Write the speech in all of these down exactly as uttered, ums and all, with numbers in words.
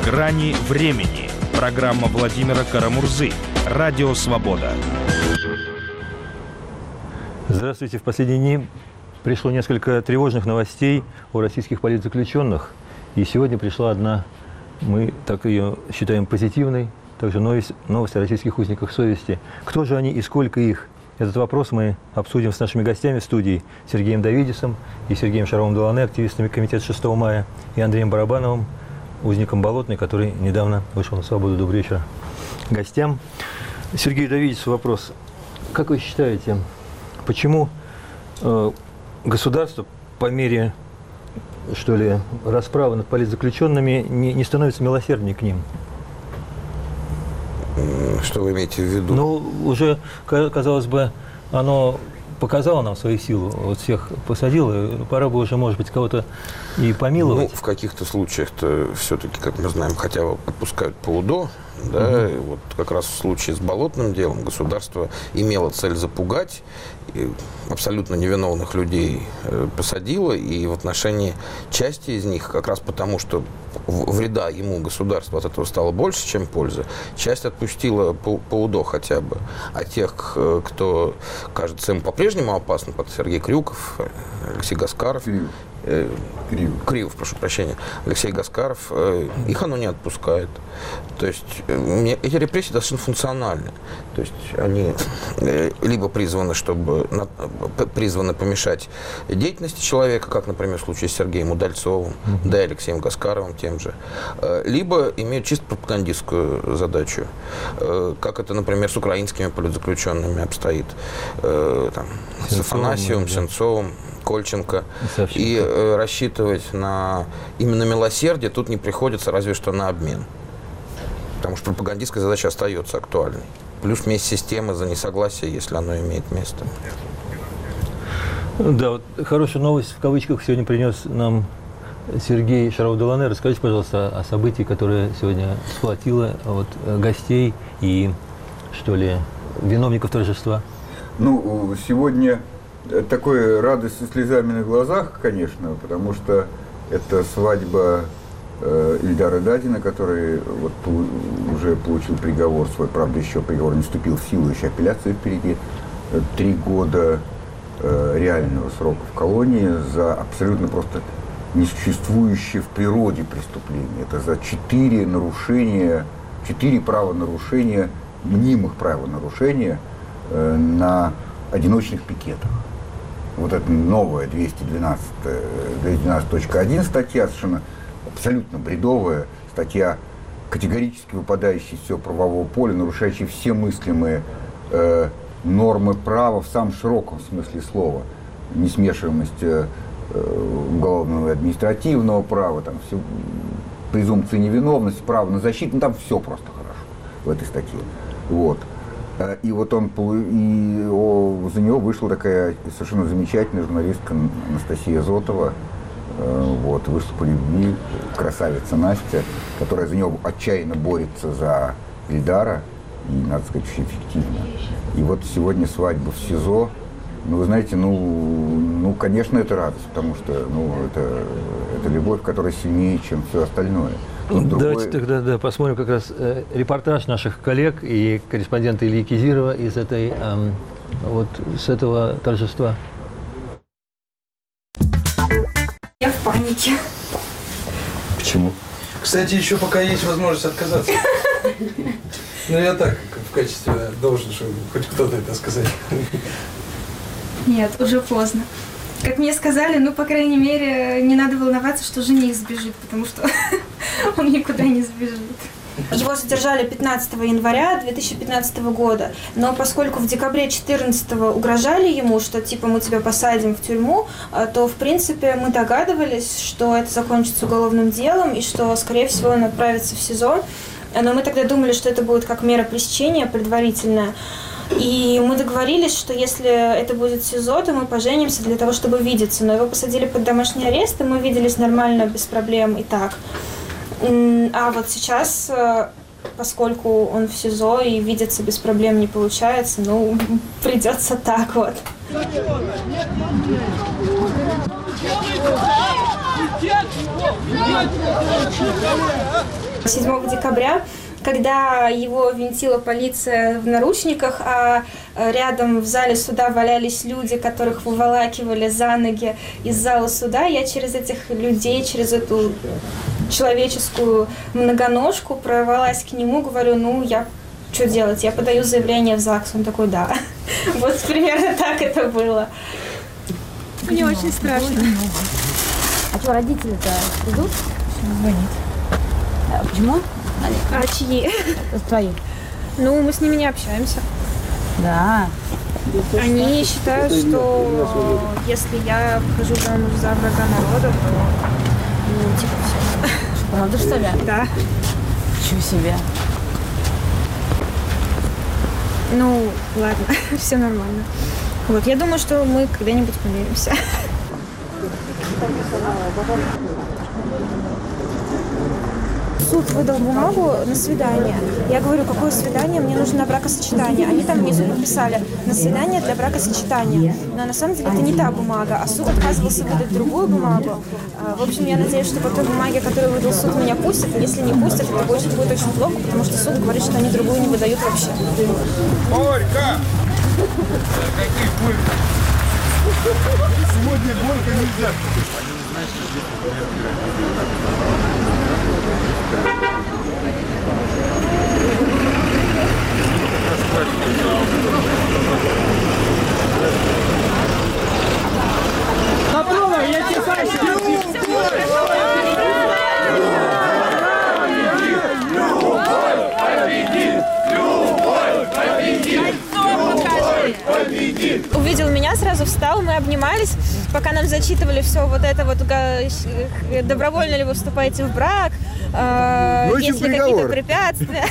Грани времени. Программа Владимира Карамурзы. Радио «Свобода». Здравствуйте. В последние дни пришло несколько тревожных новостей о российских политзаключенных. И сегодня пришла одна, мы так ее считаем позитивной, также новость, новость о российских узниках совести. Кто же они и сколько их? Этот вопрос мы обсудим с нашими гостями в студии: Сергеем Давидисом и Сергеем Шаровым-Делане, активистами Комитета шестого мая, и Андреем Барабановым, узником Болотной, который недавно вышел на свободу. Добрый вечер гостям. Сергею Давидису вопрос. Как вы считаете, почему э, государство по мере, что ли, расправы над политзаключенными не, не становится милосерднее к ним? Что вы имеете в виду? Ну, уже, казалось бы, оно показало нам свою силу. Вот всех посадило, пора бы уже, может быть, кого-то и помиловать. Ну, в каких-то случаях-то все-таки, как мы знаем, хотя бы отпускают по УДО. Да, угу. Вот как раз в случае с Болотным делом государство имело цель запугать, и абсолютно невиновных людей посадило, и в отношении части из них, как раз потому, что вреда ему государству от этого стало больше, чем пользы, часть отпустила по, по УДО хотя бы. А тех, кто кажется им по-прежнему опасным, это Сергей Крюков, Алексей Гаскаров, Кривов. Э, Кривов. Кривов, прошу прощения, Алексей Гаскаров, э, их оно не отпускает. То есть э, эти репрессии достаточно функциональны. То есть они э, либо призваны, чтобы, на, призваны помешать деятельности человека, как, например, в случае с Сергеем Удальцовым, mm-hmm. да и Алексеем Гаскаровым тем же, э, либо имеют чисто пропагандистскую задачу, э, как это, например, с украинскими политзаключенными обстоит, э, там, с Афанасьевым, да. Сенцовым, Кольченко. И э, рассчитывать на именно милосердие тут не приходится, разве что на обмен. Потому что пропагандистская задача остается актуальной. Плюс месть системы за несогласие, если оно имеет место. Да, вот хорошая новость в кавычках сегодня принес нам Сергей Шаров-Делане. Расскажите, пожалуйста, о событии, которое сегодня сплотило вот, гостей и, что ли, виновников торжества. Ну, сегодня такой радость со слезами на глазах, конечно, потому что это свадьба э, Ильдара Дадина, который вот, уже получил приговор свой, правда, еще приговор не вступил в силу, еще апелляция впереди, три года э, реального срока в колонии за абсолютно просто несуществующее в природе преступление. Это за четыре нарушения, четыре правонарушения, мнимых правонарушения э, на одиночных пикетах. Вот эта новая двести двенадцать точка один статья, совершенно абсолютно бредовая статья, категорически выпадающая из всего правового поля, нарушающая все мыслимые э, нормы права в самом широком смысле слова. Несмешиваемость э, уголовного и административного права, там все, презумпция невиновности, право на защиту, ну, там все просто хорошо в этой статье. Вот. И вот он, и о, за него вышла такая совершенно замечательная журналистка Анастасия Зотова, э, вот, вышла по любви, красавица Настя, которая за него отчаянно борется за Ильдара, и, надо сказать, очень эффективно. И вот сегодня свадьба в СИЗО. Ну, вы знаете, ну, ну конечно, это радость, потому что, ну, это, это любовь, которая сильнее, чем все остальное. Тут Давайте другой... тогда да, посмотрим как раз э, репортаж наших коллег и корреспондента Ильи Кизирова из этой, э, вот, с этого торжества. Я в панике. Почему? Кстати, еще пока есть возможность отказаться. Ну, я так, в качестве должен, чтобы хоть кто-то это сказать. Нет, уже поздно. Как мне сказали, ну, по крайней мере, не надо волноваться, что жених сбежит, потому что он никуда не сбежит. Его задержали пятнадцатого января две тысячи пятнадцатого года, но поскольку в декабре две тысячи четырнадцатого угрожали ему, что типа мы тебя посадим в тюрьму, то в принципе мы догадывались, что это закончится уголовным делом и что, скорее всего, он отправится в СИЗО. Но мы тогда думали, что это будет как мера пресечения предварительная. И мы договорились, что если это будет СИЗО, то мы поженимся для того, чтобы видеться. Но его посадили под домашний арест, и мы виделись нормально, без проблем и так. А вот сейчас, поскольку он в СИЗО и видеться без проблем не получается, ну, придется так вот. седьмого декабря, когда его винтила полиция в наручниках, а рядом в зале суда валялись люди, которых выволакивали за ноги из зала суда, я через этих людей, через эту человеческую многоножку прорвалась к нему, говорю, ну, я что делать, я подаю заявление в ЗАГС. Он такой, да. Вот примерно так это было. Мне очень страшно. А что, родители-то придут? Звонить. А почему? А чьи? Твои. Ну, мы с ними не общаемся. Да. Они считают, что если я выхожу замуж за врага народа, то, ну, типа, все. Правда, что ли? Да. Ничего себе. Ну, ладно, все нормально. Вот, я думаю, что мы когда-нибудь помиримся. Суд выдал бумагу на свидание. Я говорю, какое свидание? Мне нужно на бракосочетание. Они там внизу написали на свидание для бракосочетания. Но на самом деле это не та бумага, а суд отказывался выдать другую бумагу. В общем, я надеюсь, что по той бумаге, которую выдал суд, меня пустят. И если не пустят, это будет, будет очень плохо, потому что суд говорит, что они другую не выдают вообще. Борька! Какие Борька? Сегодня Борька нельзя. Попробуй, я тебе хочу. Увидел меня, сразу встал, мы обнимались, пока нам зачитывали все вот это вот, добровольно ли вы вступаете в брак, э, есть ли какие-то препятствия.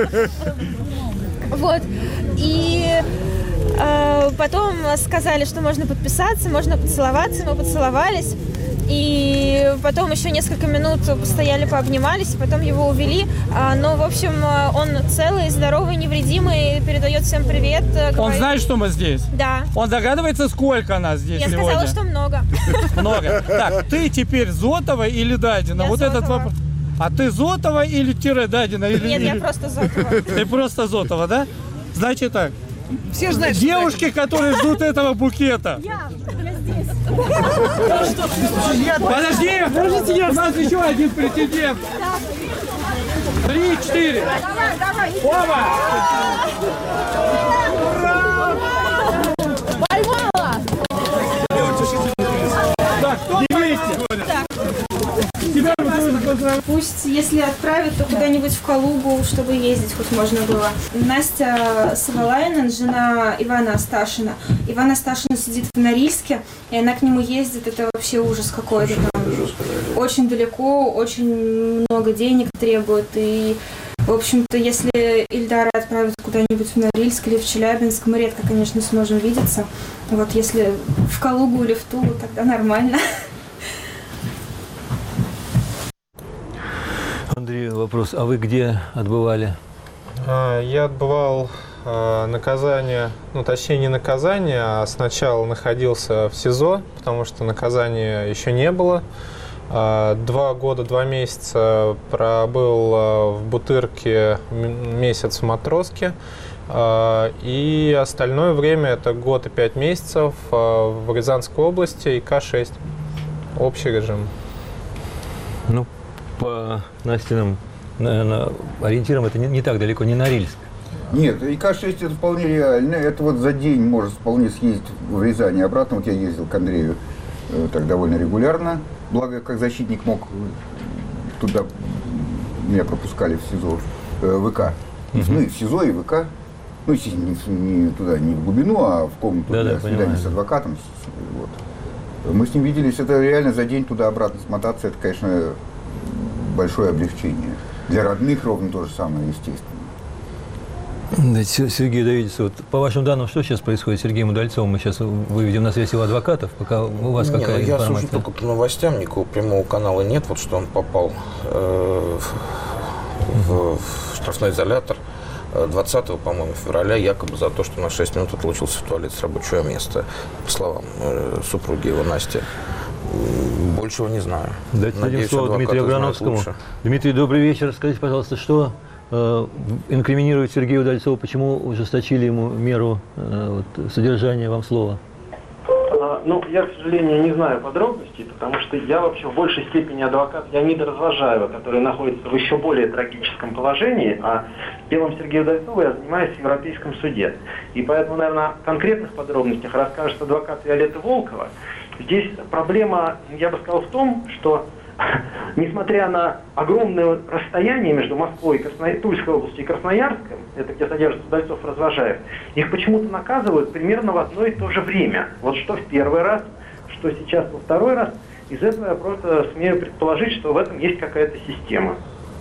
Вот. И э, потом сказали, что можно подписаться, можно поцеловаться, мы поцеловались. И потом еще несколько минут постояли, пообнимались, и потом его увели. Но, в общем, он целый, здоровый, невредимый, передает всем привет. Говорит... Он знает, что мы здесь? Да. Он догадывается, сколько нас здесь Я сегодня? сказала, что много. Много. Так, ты теперь Зотова или Дадина? Я вот Зотова. Этот вопрос. А ты Зотова или тире Дадина? Или, Нет, или... я просто Зотова. Ты просто Зотова, да? Значит так. Все знают, девушки, которые ждут этого букета. Я, я здесь. Подожди, подождите, у нас еще один претендент. Три, четыре. Давай, давай. Оба! Поймала! Так, кто вместе? Тебя Пусть, если отправят, то куда-нибудь в Калугу, чтобы ездить хоть можно было. Настя Савалайнен, жена Ивана Асташина. Иван Асташин сидит в Норильске, и она к нему ездит. Это вообще ужас какой-то. Там очень далеко, очень много денег требует. И, в общем-то, если Ильдара отправят куда-нибудь в Норильск или в Челябинск, мы редко, конечно, сможем видеться. Вот если в Калугу или в Тулу, тогда нормально. Андрей, вопрос. А вы где отбывали? Я отбывал наказание, ну точнее не наказание, а сначала находился в СИЗО, потому что наказания еще не было. Два года, два месяца пробыл в Бутырке, месяц в Матроске. И остальное время это год и пять месяцев в Рязанской области и К шесть. Общий режим. Ну, по Настиным, наверное, ориентирам это не, не так далеко, не Норильск. Нет, и К шесть это вполне реально. Это вот за день может вполне съездить в Рязань и обратно. Вот я ездил к Андрею э, так довольно регулярно. Благо, как защитник мог туда, меня пропускали в СИЗО, э, ВК. Uh-huh. Ну, и в СИЗО и ВК. Ну, естественно, не, не туда, не в глубину, а в комнату да, для да, свидания понимаю. с адвокатом. Вот. Мы с ним виделись, это реально за день туда-обратно смотаться, это, конечно, большое облегчение. Для родных ровно то же самое, естественно. Да, Сергей Давидович, вот по вашим данным, что сейчас происходит с Сергеем Удальцовым? Мы сейчас выведем на связь его адвокатов, пока у вас не, какая ну, я информация? слушаю только по новостям, никакого прямого канала нет, вот что он попал э, в, в штрафной изолятор двадцатого, по-моему, февраля, якобы за то, что на шесть минут отлучился в туалет с рабочего места, по словам э, супруги его Насти. Большего не знаю. Дайте дадим слово Дмитрию Аграновскому. Дмитрий, добрый вечер. Скажите, пожалуйста, что э, инкриминирует Сергею Удальцову, почему ужесточили ему меру э, вот, содержания, вам слово? Ну, я, к сожалению, не знаю подробностей, потому что я вообще в большей степени адвокат Леонида Развожаева, который находится в еще более трагическом положении, а делом Сергея Удальцова я занимаюсь в Европейском суде. И поэтому, наверное, о конкретных подробностях расскажет адвокат Виолетта Волкова. Здесь проблема, я бы сказал, в том, что несмотря на огромное расстояние между Москвой, Красно... Тульской областью и Красноярском, это где содержится Удальцов, Развожаев, их почему-то наказывают примерно в одно и то же время. Вот что в первый раз, что сейчас во второй раз. Из этого я просто смею предположить, что в этом есть какая-то система.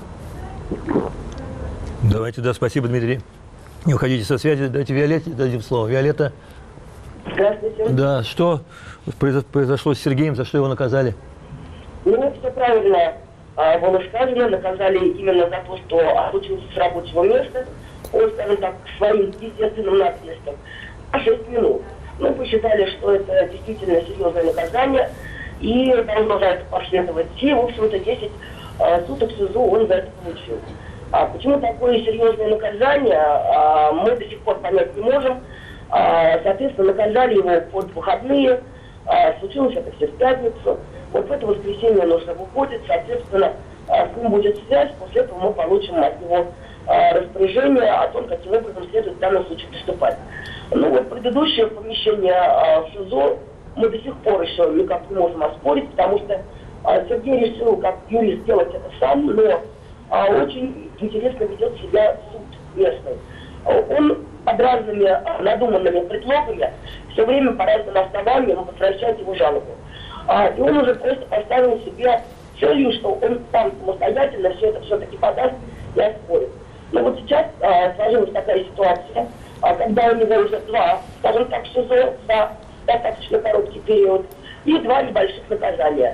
Давайте, да, спасибо, Дмитрий. Не уходите со связи, дайте Виолетте, дадим слово. Виолетта. Здравствуйте. Да, что произошло с Сергеем, за что его наказали? Ну, все правильно а, было сказано. Наказали именно за то, что отлучился с рабочего места. Он, скажем так, своим естественным надобностям. А шесть минут. Мы посчитали, что это действительно серьезное наказание. И должно за это последовать. И, в общем-то, десять а, суток СИЗО он за это получил. А почему такое серьезное наказание, а, мы до сих пор понять не можем. А, соответственно, наказали его под выходные. А, случилось это все в пятницу. Вот в это воскресенье он уже выходит, соответственно, с ним будет связь, после этого мы получим от него распоряжение о том, каким образом следует в данном случае поступать. Ну вот предыдущее помещение в СИЗО мы до сих пор еще никак не можем оспорить, потому что Сергей решил, как юрист, сделать это сам, но очень интересно ведет себя суд местный. Он под разными надуманными предлогами все время по разным основаниям возвращает его жалобу. А, и он уже просто поставил себе целью, что он сам самостоятельно все это все-таки подаст и оспорит. Но вот сейчас а, сложилась такая ситуация, а, когда у него уже два, скажем так, СИЗО за достаточно короткий период и два небольших наказания.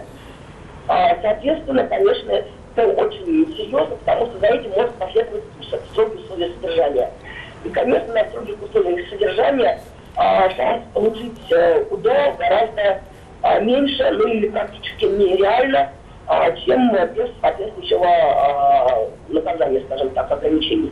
А, соответственно, конечно, это очень серьезно, потому что за этим может последовать строгие условия содержания. И, конечно, на строгих условиях содержания а, шанс получить а, УДО гораздо а, меньше, ну или практически нереально, а, чем без соответствующего а, наказания, скажем так, ограничений.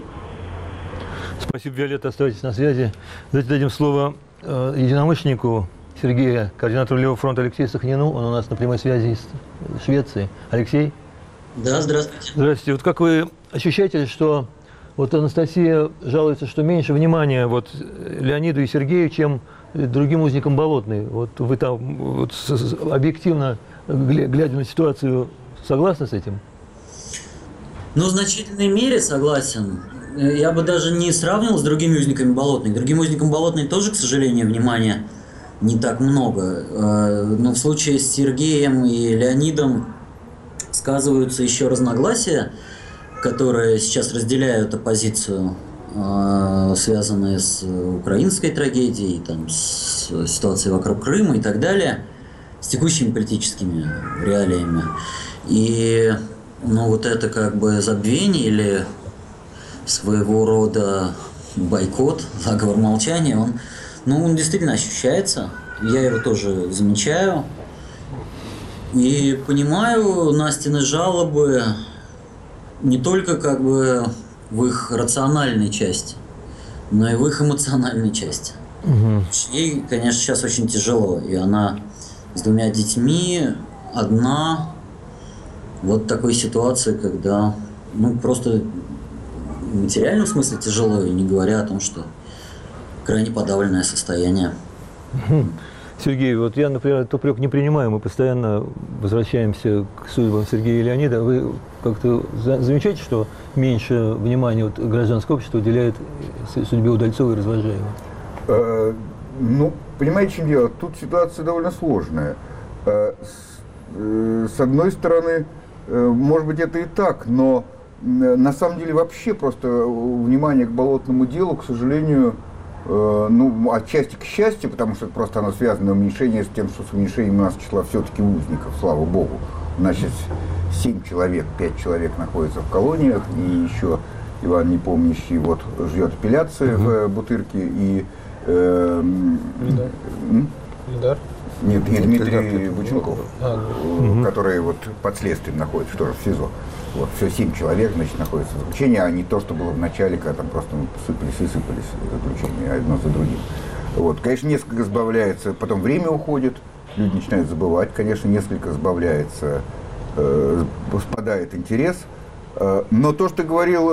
Спасибо, Виолетта, оставайтесь на связи. Давайте дадим слово э, единомышленнику Сергея, координатору Левого фронта Алексею Сахнину. Он у нас на прямой связи из Швеции. Алексей? Да, здравствуйте. Здравствуйте. Вот как вы ощущаете, что вот Анастасия жалуется, что меньше внимания вот Леониду и Сергею, чем другим узникам Болотной? Вот вы там вот, объективно, глядя на ситуацию, согласны с этим? Ну, в значительной мере согласен. Я бы даже не сравнивал с другими узниками Болотной. К другим узникам Болотной тоже, к сожалению, внимания не так много. Но в случае с Сергеем и Леонидом сказываются еще разногласия, которые сейчас разделяют оппозицию, связанные с украинской трагедией, там, с ситуацией вокруг Крыма и так далее, с текущими политическими реалиями. И ну, вот это как бы забвение или своего рода бойкот, заговор молчания, он, ну, он действительно ощущается. Я его тоже замечаю. И понимаю Настины жалобы не только как бы в их рациональной части, но и в их эмоциональной части. Угу. Ей, конечно, сейчас очень тяжело. И она с двумя детьми, одна, вот в такой ситуации, когда ну, просто в материальном смысле тяжело, и не говоря о том, что крайне подавленное состояние. Сергей, вот я, например, этот упрек не принимаю, мы постоянно возвращаемся к судьбам Сергея и Леонида. Вы как-то замечаете, что меньше внимания вот гражданское общество уделяет судьбе Удальцова и Развожаева? Э, ну, понимаете, в чем дело? Тут ситуация довольно сложная. Э, с, э, с одной стороны, э, может быть, это и так, но э, на самом деле вообще просто внимание к болотному делу, к сожалению, ну, отчасти к счастью, потому что просто оно связано уменьшение с тем, что с уменьшением у нас числа все-таки узников, слава богу. У нас сейчас семь человек, пять человек находятся в колониях, и еще Иван Непомнящий вот ждет апелляции uh-huh. в Бутырке, и... Э, Ильдар. Ильдар. Нет, и Дмитрий Дмитрий Бученков, а, угу. который вот под следствием находится тоже в СИЗО. Вот, все семь человек, значит, находятся в заключении, а не то, что было в начале, когда там просто ну, сыпались и сыпались заключения одно за другим. Вот, конечно, несколько сбавляется, потом время уходит, люди начинают забывать, конечно, несколько сбавляется, э, спадает интерес. Э, но то, что говорил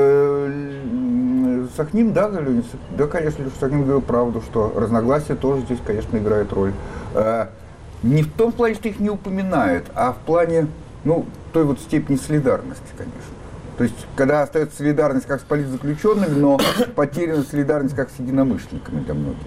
э, Сахнин, да, да, конечно, Сахнин говорил правду, что разногласия тоже здесь, конечно, играют роль. Э, не в том плане, что их не упоминают, а в плане, ну, той вот степени солидарности, конечно. То есть, когда остается солидарность как с политзаключенными, но потеряна солидарность как с единомышленниками для многих.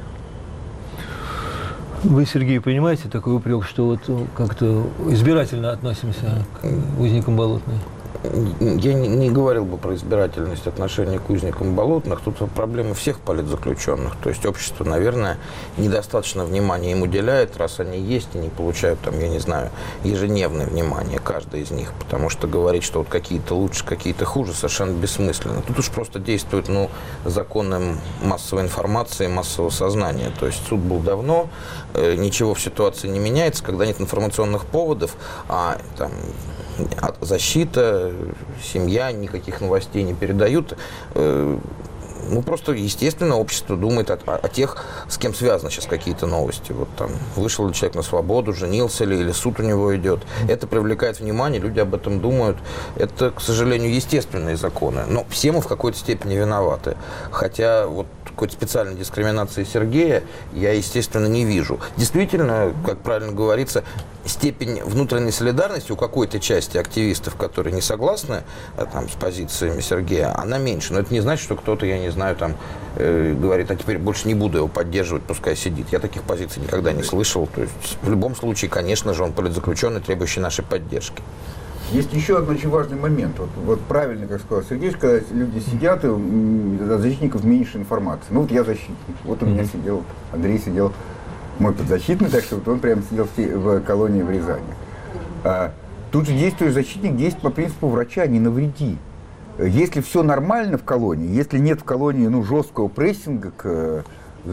Вы, Сергей, понимаете такой упрек, что вот как-то избирательно относимся к узникам Болотной? Я не, не говорил бы про избирательность отношения к узникам Болотных. Тут проблема всех политзаключенных. То есть общество, наверное, недостаточно внимания им уделяет, раз они есть и не получают, там, я не знаю, ежедневное внимание, каждый из них. Потому что говорить, что вот какие-то лучше, какие-то хуже, совершенно бессмысленно. Тут уж просто действует, ну, законы массовой информации, массового сознания. То есть суд был давно, э, ничего в ситуации не меняется, когда нет информационных поводов, а там защита, семья, никаких новостей не передают. Ну, просто, естественно, общество думает о, о тех, с кем связаны сейчас какие-то новости. Вот там, вышел ли человек на свободу, женился ли, или суд у него идет. Это привлекает внимание, люди об этом думают. Это, к сожалению, естественные законы. Но все мы в какой-то степени виноваты. Хотя вот какой-то специальной дискриминации Сергея я, естественно, не вижу. Действительно, как правильно говорится, степень внутренней солидарности у какой-то части активистов, которые не согласны там, с позициями Сергея, она меньше. Но это не значит, что кто-то, я не знаю, там э, говорит, а теперь больше не буду его поддерживать, пускай сидит. Я таких позиций никогда не слышал. То есть, в любом случае, конечно же, он политзаключенный, требующий нашей поддержки. Есть еще один очень важный момент. Вот, вот правильно, как сказал Сергей, когда люди сидят, и у защитников меньше информации. Ну вот я защитник, вот у меня сидел, Андрей сидел, мой подзащитный, так что вот он прямо сидел в, в колонии в Рязани. А, тут же действует защитник, действует по принципу врача, не навреди. Если все нормально в колонии, если нет в колонии ну, жесткого прессинга к,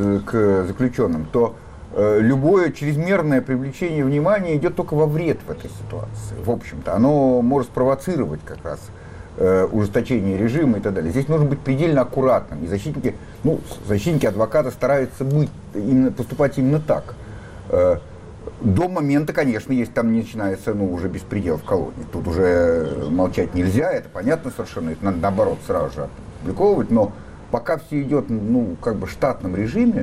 к заключенным, то любое чрезмерное привлечение внимания идет только во вред в этой ситуации. В общем-то, оно может спровоцировать как раз э, ужесточение режима и так далее. Здесь нужно быть предельно аккуратным. И защитники, ну, защитники адвоката стараются быть, именно, поступать именно так. Э, до момента, конечно, если там не начинается ну, уже беспредел в колонии. Тут уже молчать нельзя, это понятно совершенно. Это надо, наоборот, сразу же опубликовывать. Но пока все идет ну, как бы в штатном режиме,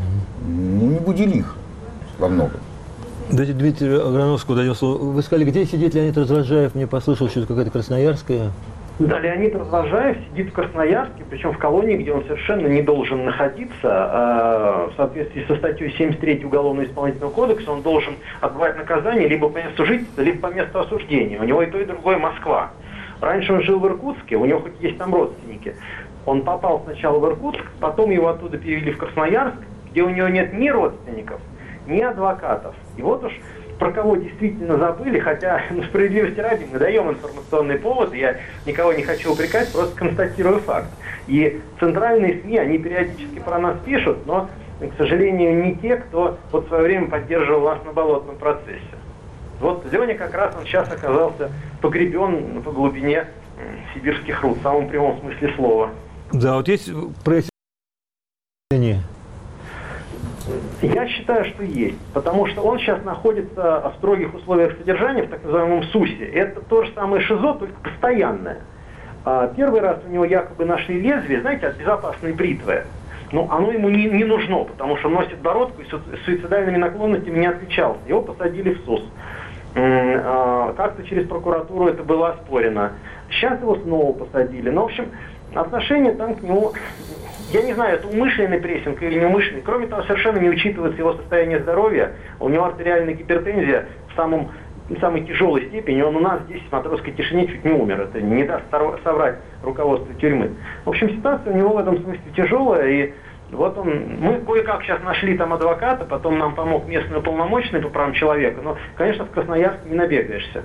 ну, не будили их во многом. Дайте Дмитрию Аграновскому дадим слово. Вы сказали, где сидит Леонид Развожаев? Мне послышалось, что это какая-то красноярская. Да, Леонид Развожаев сидит в Красноярске, причем в колонии, где он совершенно не должен находиться. А в соответствии со статьей семьдесят три Уголовного исполнительного кодекса он должен отбывать наказание либо по месту жительства, либо по месту осуждения. У него и то, и другое Москва. Раньше он жил в Иркутске, у него хоть есть там родственники. Он попал сначала в Иркутск, потом его оттуда перевели в Красноярск, где у него нет ни родственников, ни адвокатов. И вот уж про кого действительно забыли, хотя ну, справедливости ради мы даем информационный повод, я никого не хочу упрекать, просто констатирую факт. И центральные СМИ, они периодически про нас пишут, но, к сожалению, не те, кто вот в свое время поддерживал нас на болотном процессе. Вот Леня как раз он сейчас оказался погребен по глубине сибирских руд, в самом прямом смысле слова. Да, вот есть пресс. Я считаю, что есть, потому что он сейчас находится в строгих условиях содержания, в так называемом СУСе. Это то же самое ШИЗО, только постоянное. Первый раз у него якобы нашли лезвие, знаете, от безопасной бритвы. Но оно ему не, не нужно, потому что он носит бородку и с суицидальными наклонностями не отличался. Его посадили в СУС. Как-то через прокуратуру это было оспорено. Сейчас его снова посадили. Ну, в общем, отношение там к нему... Я не знаю, это умышленный прессинг или неумышленный. Кроме того, совершенно не учитывается его состояние здоровья. У него артериальная гипертензия в, самом, в самой тяжелой степени. Он у нас здесь в матросской тишине чуть не умер. Это не даст соврать руководство тюрьмы. В общем, ситуация у него в этом смысле тяжелая. И вот он, мы кое-как сейчас нашли там адвоката, потом нам помог местный уполномоченный по правам человека. Но, конечно, в Красноярске не набегаешься.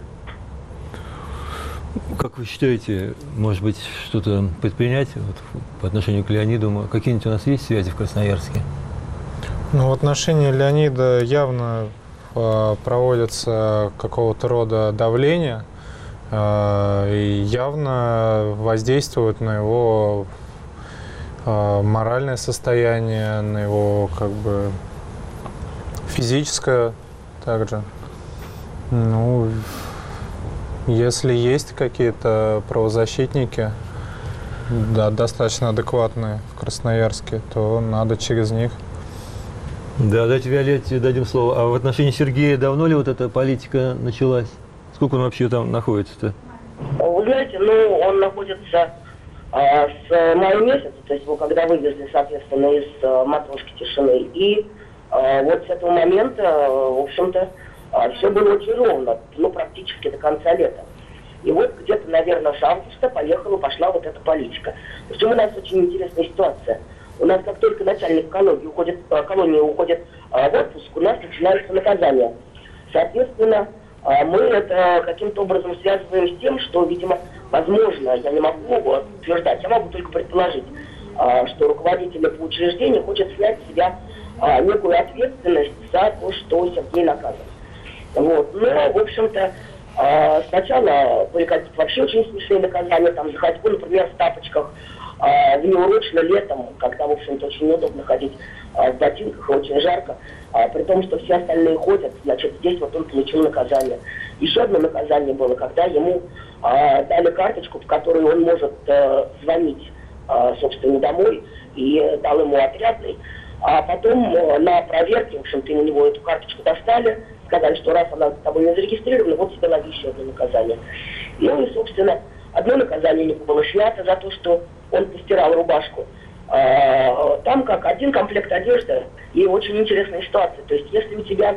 Как вы считаете, может быть, что-то предпринять вот, по отношению к Леониду? Какие-нибудь у нас есть связи в Красноярске? Ну, в отношении Леонида явно э, проводится какого-то рода давление э, и явно воздействует на его э, моральное состояние, на его как бы физическое также. Ну, если есть какие-то правозащитники, да, достаточно адекватные в Красноярске, то надо через них. Да, дайте Виолетте дадим слово. А в отношении Сергея давно ли вот эта политика началась? Сколько он вообще там находится-то? Вы знаете, ну, он находится а, с мая месяца, то есть его когда вывезли, соответственно, из а, матрешки тишины. И а, вот с этого момента, в общем-то, а, все было очень ровно, ну, практически до конца лета. И вот где-то, наверное, с августа поехала, пошла вот эта политика. Причем у нас очень интересная ситуация. У нас как только начальник колонии уходит, колонии уходит в отпуск, у нас начинается наказание. Соответственно, мы это каким-то образом связываем с тем, что, видимо, возможно, я не могу утверждать, я могу только предположить, что руководитель по учреждению хочет снять с себя некую ответственность за то, что Сергей наказан. Вот. Но, в общем-то, А, сначала были какие-то вообще очень смешные наказания, там, за ходьбу, например, в тапочках, а, внеурочно летом, когда, в общем-то, очень неудобно ходить а, в ботинках, и очень жарко, а, при том, что все остальные ходят, значит, здесь вот он получил наказание. Еще одно наказание было, когда ему а, дали карточку, в которой он может а, звонить, а, собственно, домой, и дал ему отрядный, а потом а, на проверке, в общем-то, у него эту карточку достали, сказали, что раз она с тобой не зарегистрирована, вот тебе лови еще одно наказание. Ну и, собственно, одно наказание у него было снято за то, что он постирал рубашку. А, там как один комплект одежды и очень интересная ситуация. То есть, если у тебя,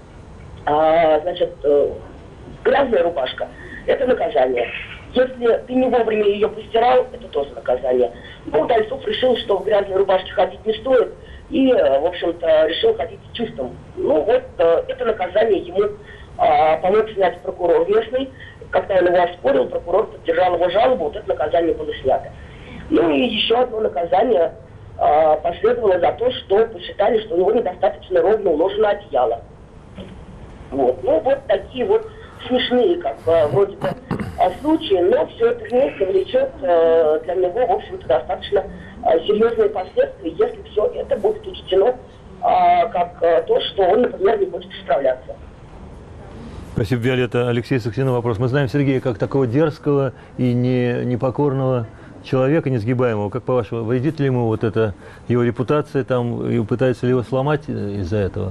а, значит, грязная рубашка, это наказание. Если ты не вовремя ее постирал, это тоже наказание. Но Дальцов решил, что в грязной рубашке ходить не стоит, и, в общем-то, решил ходить с чувством. Ну вот, это наказание ему а, помог снять прокурор местный. Когда он его оспорил, прокурор поддержал его жалобу, вот это наказание было снято. Ну и еще одно наказание а, последовало за то, что посчитали, что у него недостаточно ровно уложено одеяло. Вот. Ну вот такие вот смешные, как бы, вроде бы, случаи, но все это вместе влечет э, для него, в общем-то, достаточно э, серьезные последствия, если все это будет учтено э, как э, то, что он, например, не хочет справляться. Спасибо, Виолетта. Алексей Сахсин, вопрос. Мы знаем Сергея как такого дерзкого и не, непокорного человека, несгибаемого. Как по-вашему, вредит ли ему вот эта его репутация, там, и пытается ли его сломать из-за этого?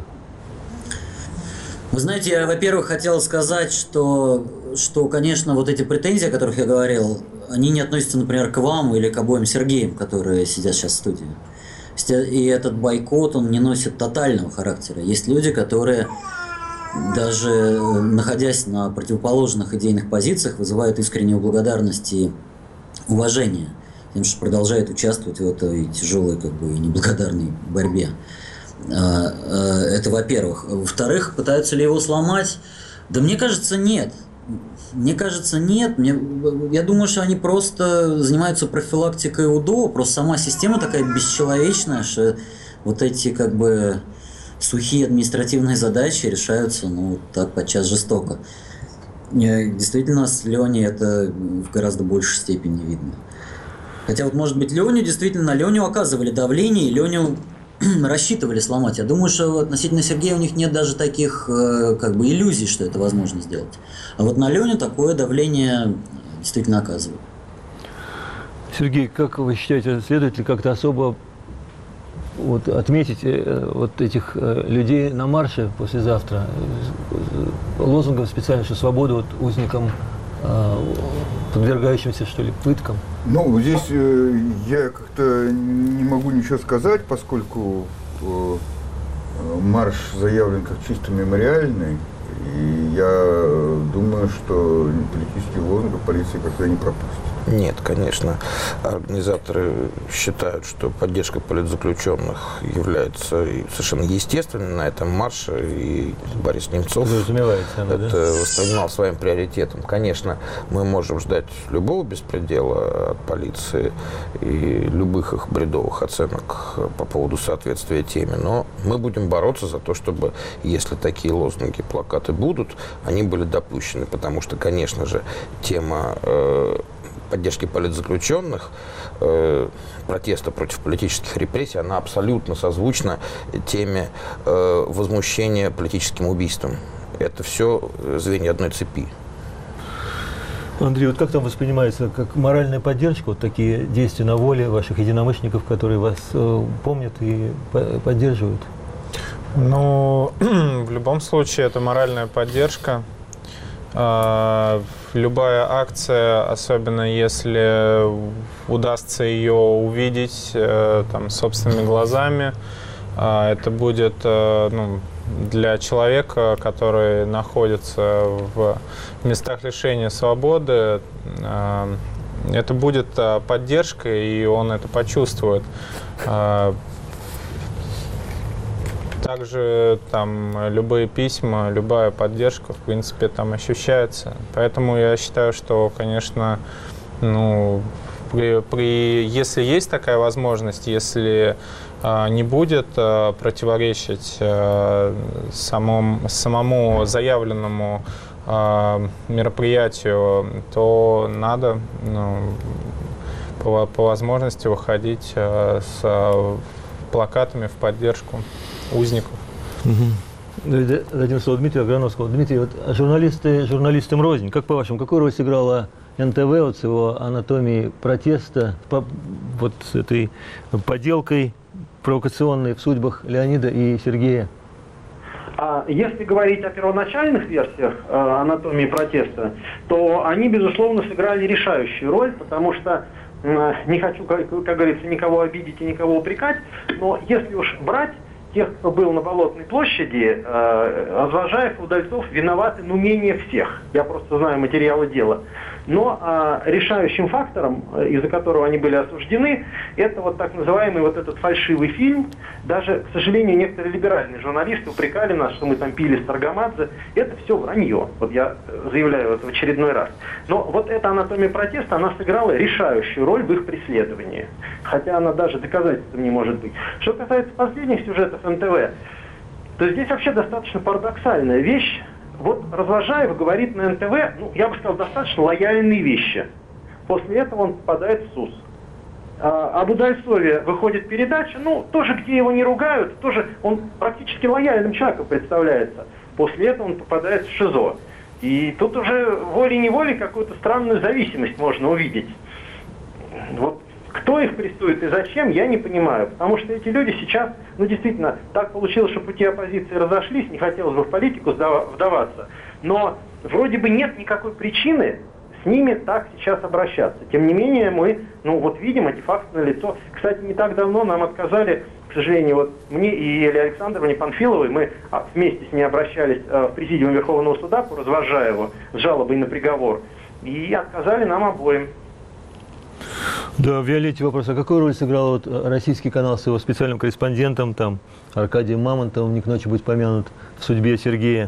Вы знаете, я, во-первых, хотел сказать, что, что, конечно, вот эти претензии, о которых я говорил, они не относятся, например, к вам или к обоим Сергеям, которые сидят сейчас в студии. И этот бойкот, он не носит тотального характера. Есть люди, которые, даже находясь на противоположных идейных позициях, вызывают искреннюю благодарность и уважение тем, что продолжают участвовать в этой тяжелой, как бы, и неблагодарной борьбе. Это во-первых. Во-вторых, пытаются ли его сломать? Да мне кажется, нет. Мне кажется, нет. Мне, я думаю, что они просто занимаются профилактикой УДО. Просто сама система такая бесчеловечная, что вот эти как бы сухие административные задачи решаются, ну, так подчас жестоко. Действительно, с Леней это в гораздо большей степени видно. Хотя вот, может быть, Леню, действительно, на Леню оказывали давление, и Леню рассчитывали сломать. Я думаю, что относительно Сергея у них нет даже таких э, как бы иллюзий, что это возможно сделать. А вот на Леню такое давление действительно оказывают. Сергей, как вы считаете, следует ли как-то особо вот, отметить э, вот этих э, людей на марше послезавтра э, лозунгом специально, что свободу вот, узникам, э, подвергающимся, что ли, пыткам? Ну, здесь э, я как-то не могу ничего сказать, поскольку э, марш заявлен как чисто мемориальный, и я думаю, что политические лозунги полиция как-то не пропустит. Нет, конечно. Организаторы считают, что поддержка политзаключенных является совершенно естественной на этом марше, и Борис Немцов это да? воспринимал своим приоритетом. Конечно, мы можем ждать любого беспредела от полиции и любых их бредовых оценок по поводу соответствия теме, но мы будем бороться за то, чтобы, если такие лозунги, плакаты будут, они были допущены, потому что, конечно же, тема э, поддержки политзаключенных, э, протеста против политических репрессий, она абсолютно созвучна теме э, возмущения политическим убийством. Это все звенья одной цепи. Андрей, вот как там воспринимается, как моральная поддержка, вот такие действия на воле ваших единомышленников, которые вас э, помнят и по- поддерживают? Ну, в любом случае, это моральная поддержка. Любая акция, особенно если удастся ее увидеть там, собственными глазами, это будет ну, для человека, который находится в местах лишения свободы, это будет поддержкой, и он это почувствует. Также там любые письма, любая поддержка, в принципе, там ощущается. Поэтому я считаю, что, конечно, ну, при, при, если есть такая возможность, если а, не будет а, противоречить а, самому, самому заявленному а, мероприятию, то надо ну, по, по возможности выходить а, с а, плакатами в поддержку узников. Угу. Дадим слово Дмитрию Аграновскому. Дмитрий, вот журналисты, журналистам рознь. Как по-вашему, какую роль сыграла эн тэ вэ вот с его анатомией протеста, по, вот с этой поделкой провокационной в судьбах Леонида и Сергея? Если говорить о первоначальных версиях э, анатомии протеста, то они, безусловно, сыграли решающую роль, потому что э, не хочу, как, как говорится, никого обидеть и никого упрекать, но если уж брать тех, кто был на Болотной площади, э, Развожаев и Удальцов виноваты, ну, менее всех. Я просто знаю материалы дела. Но э, решающим фактором, э, из-за которого они были осуждены, это вот так называемый вот этот фальшивый фильм. Даже, к сожалению, некоторые либеральные журналисты упрекали нас, что мы там пили Старгамадзе. Это все вранье. Вот я заявляю это в очередной раз. Но вот эта анатомия протеста, она сыграла решающую роль в их преследовании. Хотя она даже доказательством не может быть. Что касается последних сюжетов эн тэ вэ, то здесь вообще достаточно парадоксальная вещь. Вот Развожаев говорит на эн тэ вэ, ну, я бы сказал, достаточно лояльные вещи. После этого он попадает в СУС. А, об Удальцове выходит передача, ну, тоже где его не ругают, тоже он практически лояльным человеком представляется. После этого он попадает в ШИЗО. И тут уже волей-неволей какую-то странную зависимость можно увидеть. Вот кто их прессует и зачем, я не понимаю. Потому что эти люди сейчас, ну действительно, так получилось, что пути оппозиции разошлись, не хотелось бы в политику вдаваться. Но вроде бы нет никакой причины с ними так сейчас обращаться. Тем не менее, мы, ну вот видим эти факты налицо. Кстати, не так давно нам отказали, к сожалению, вот мне и Елене Александровне Панфиловой, мы вместе с ней обращались в Президиум Верховного суда по Развожаеву с жалобой на приговор. И отказали нам обоим. Да, Виолетте вопрос. А какую роль сыграл вот российский канал с его специальным корреспондентом, там, Аркадием Мамонтовым, не к ночи будет помянут, в судьбе Сергея?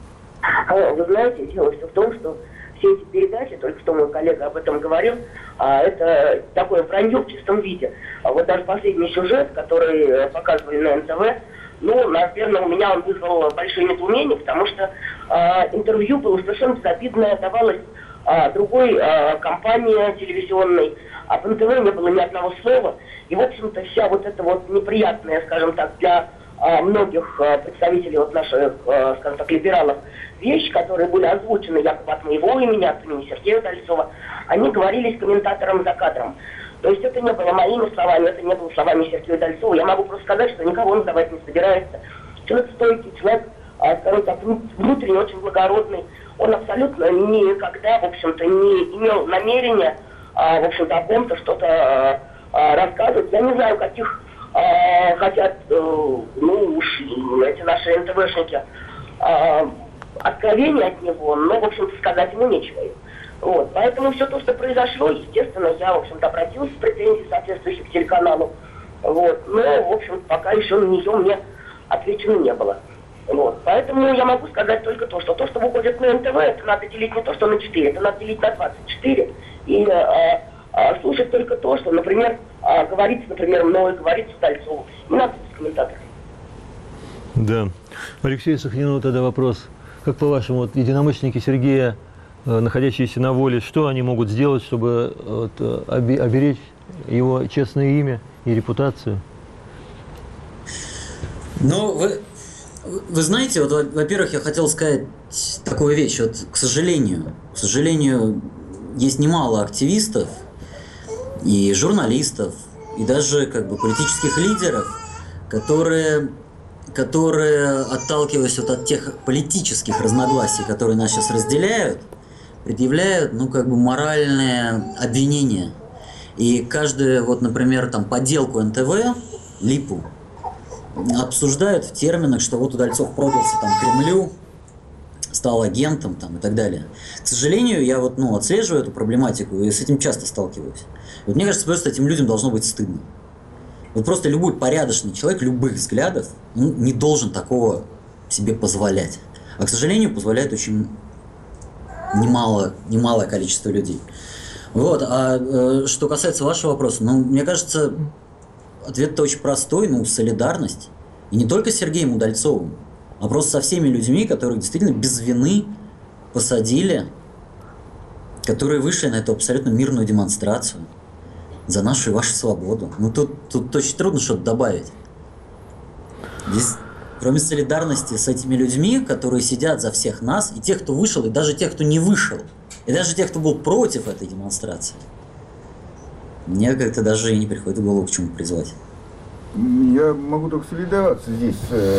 Вы знаете, дело все в том, что все эти передачи, только что мой коллега об этом говорил, а это такое вранье в чистом виде. А вот даже последний сюжет, который показывали на эн тэ вэ, ну, наверное, у меня он вызвал большое недоумение, потому что а, интервью было совершенно безобидное, давалось а, другой а, компании телевизионной, а в эн тэ вэ не было ни одного слова. И, в общем-то, вся вот эта вот неприятная, скажем так, для а, многих а, представителей вот наших, а, скажем так, либералов вещи, которые были озвучены якобы от моего имени, от имени Сергея Удальцова, они говорились комментатором за кадром. То есть это не было моими словами, это не было словами Сергея Удальцова. Я могу просто сказать, что никого он сдавать не собирается. Человек стойкий, человек, а, скажем так, внутренне очень благородный. Он абсолютно никогда, в общем-то, не имел намерения, а, в общем-то, о ком-то что-то а, а, рассказывать. Я не знаю, каких а, хотят, а, ну уж эти наши эн тэ вэ-шники, а, откровения от него, но, в общем-то, сказать ему нечего. Вот, поэтому все то, что произошло, естественно, я, в общем-то, обратилась с претензией соответствующих к телеканалу. Вот, но, в общем, пока еще на нее мне отвечено не было. Вот, поэтому я могу сказать только то, что то, что выходит на эн тэ вэ, это надо делить не то, что на четыре, это надо делить на двадцать четыре. И а, а, слушать только то, что, например, а, говорится, например, мной, говорится Удальцову. Не надо без комментаторов. Да. Алексей Сахнину тогда вопрос. Как по-вашему, вот, единомышленники Сергея, находящиеся на воле, что они могут сделать, чтобы вот, оберечь его честное имя и репутацию? Ну, вы, вы знаете, вот, во-первых, я хотел сказать такую вещь. Вот, к сожалению, к сожалению, есть немало активистов и журналистов, и даже как бы политических лидеров, которые, которые отталкиваясь вот от тех политических разногласий, которые нас сейчас разделяют, предъявляют, ну, как бы моральные обвинения. И каждую, вот, например, там, подделку эн тэ вэ, липу, обсуждают в терминах, что вот Удальцов продался там Кремлю, стал агентом там, и так далее. К сожалению, я вот, ну, отслеживаю эту проблематику и с этим часто сталкиваюсь. Вот мне кажется, просто этим людям должно быть стыдно. Вот просто любой порядочный человек любых взглядов, ну, не должен такого себе позволять. А, к сожалению, позволяет очень немало, немалое количество людей. Вот. А э, что касается вашего вопроса, ну, мне кажется, ответ-то очень простой, ну, солидарность. И не только с Сергеем Удальцовым, а просто со всеми людьми, которых действительно без вины посадили, которые вышли на эту абсолютно мирную демонстрацию за нашу и вашу свободу. Ну, тут, тут очень трудно что-то добавить. Здесь, кроме солидарности с этими людьми, которые сидят за всех нас, и тех, кто вышел, и даже тех, кто не вышел, и даже тех, кто был против этой демонстрации, мне как-то даже и не приходит в голову к чему призвать. Я могу только солидоваться здесь,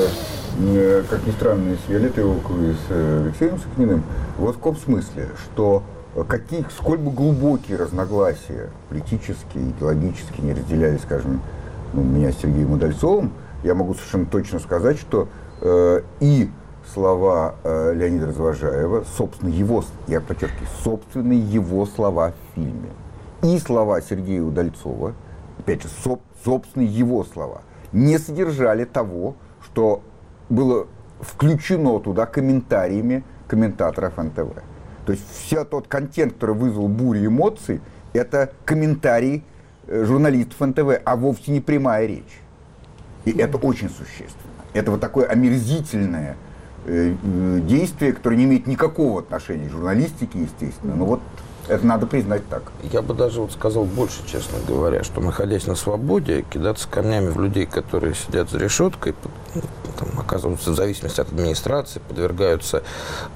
э, как ни странно, с Виолеттой Волковой и с э, Алексеем Сахниным, вот в каком смысле, что какие, сколь бы глубокие разногласия политические, идеологические не разделяли, скажем, ну, меня с Сергеем Удальцовым, я могу совершенно точно сказать, что э, и слова э, Леонида Развожаева, собственно его, я подчеркиваю, собственные его слова в фильме, и слова Сергея Удальцова, опять же, соб, собственные его слова, не содержали того, что было включено туда комментариями комментаторов эн тэ вэ. То есть все тот контент, который вызвал бурю эмоций, это комментарии э, журналистов эн тэ вэ, а вовсе не прямая речь. И это очень существенно. Это вот такое омерзительное э, э, действие, которое не имеет никакого отношения к журналистике, естественно. Но вот это надо признать так. Я бы даже вот сказал больше, честно говоря, что, находясь на свободе, кидаться камнями в людей, которые сидят за решеткой, там, оказываются в зависимости от администрации, подвергаются